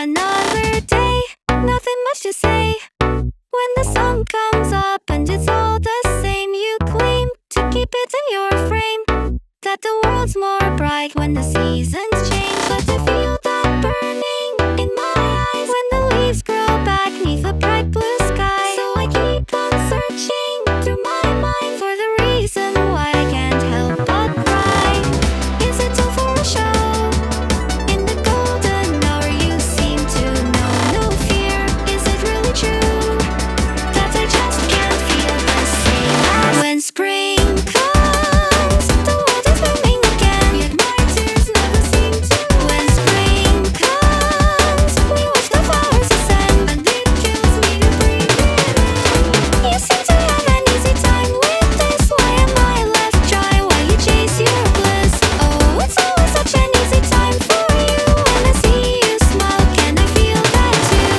Another day, nothing much to say. When the sun comes up and it's all the same, you claim to keep it in your frame, that the world's more bright when the seasons change. But to feel that burning in my eyes when the leaves grow back 'neath a bright blue sky. So I keep on searching through my mind for the reason why I can't help but cry. Is it all for a show? In the golden hour you seem to know no fear. Is it really true that I just can't feel the same as when spring comes? The world is blooming again, yet my tears never seem to. When spring comes, we watch the flowers ascend, and it kills me to breathe it in. You seem to have an easy time with this. Why am I left dry while you chase your bliss? Oh, it's always such an easy time for you. When I see you smile, can I feel that too?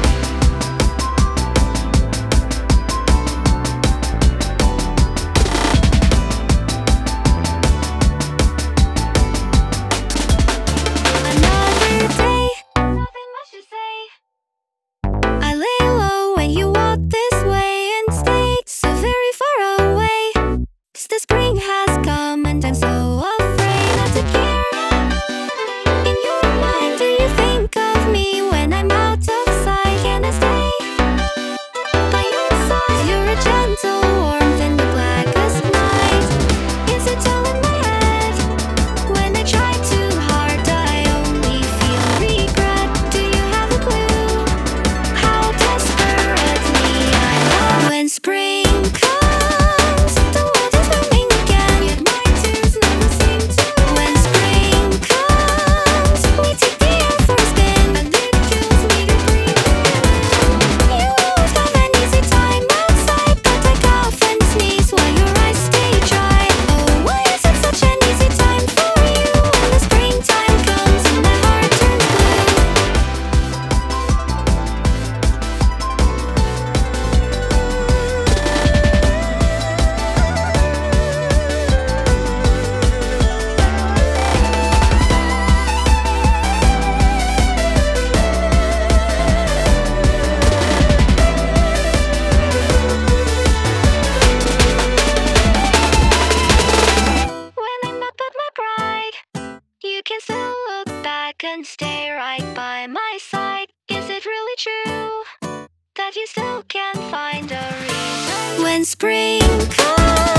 Another day, nothing much to say. I lay low when you walk this way and stay so very far away. 'Cause the spring has come and I'm so afraid not to care. In your mind, do you think of me when I'm out of sight? Can I stay by your side? You're a gentle warmth in the blackest night. Is it all in my head? When I try too hard, I only feel regret. Do you have a clue how desperately I love? When spring comes, the world is blooming again, yet my tears never seem to. When spring comes, we take the air for a spin, and it kills me to breathe it in. You always have an easy time outside, but I cough and sneeze while your eyes stay dry. Oh, why is it such an easy time for you? When the springtime comes and my heart turns blue. When I'm up at my pride, you can still look back and stay right by my side. Is it really true that you still can't find a reason? When spring comes